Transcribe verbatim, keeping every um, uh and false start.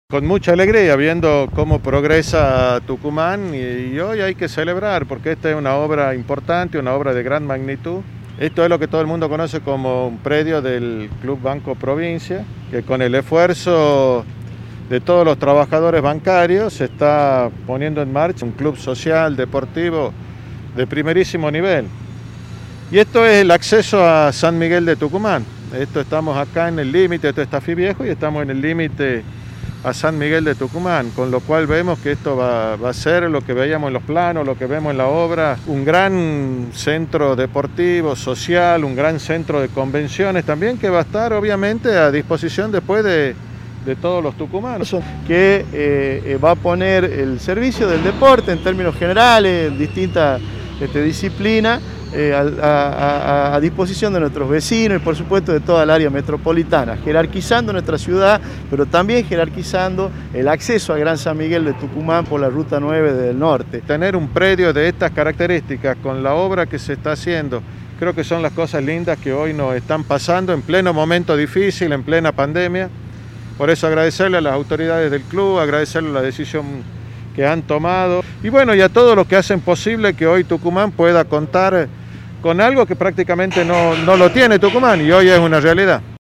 Con mucha alegría, viendo cómo progresa Tucumán y, y hoy hay que celebrar porque esta es una obra importante, una obra de gran magnitud. Esto es lo que todo el mundo conoce como un predio del Club Banco Provincia, que con el esfuerzo de todos los trabajadores bancarios se está poniendo en marcha un club social, deportivo de primerísimo nivel. Y esto es el acceso a San Miguel de Tucumán. Esto estamos acá en el límite, esto es Tafí Viejo y estamos en el límite a San Miguel de Tucumán, con lo cual vemos que esto va, va a ser lo que veíamos en los planos, lo que vemos en la obra, un gran centro deportivo, social, un gran centro de convenciones también, que va a estar obviamente a disposición después de, de todos los tucumanos. Que eh, va a poner el servicio del deporte en términos generales, distintas este, disciplinas, Eh, a, a, a disposición de nuestros vecinos y por supuesto de toda el área metropolitana, jerarquizando nuestra ciudad, pero también jerarquizando el acceso a Gran San Miguel de Tucumán por la Ruta nueve del norte. Tener un predio de estas características con la obra que se está haciendo, creo que son las cosas lindas que hoy nos están pasando en pleno momento difícil, en plena pandemia. Por eso agradecerle a las autoridades del club, agradecerle la decisión que han tomado y bueno, y a todos los que hacen posible que hoy Tucumán pueda contar con algo que prácticamente no, no lo tiene Tucumán y hoy es una realidad.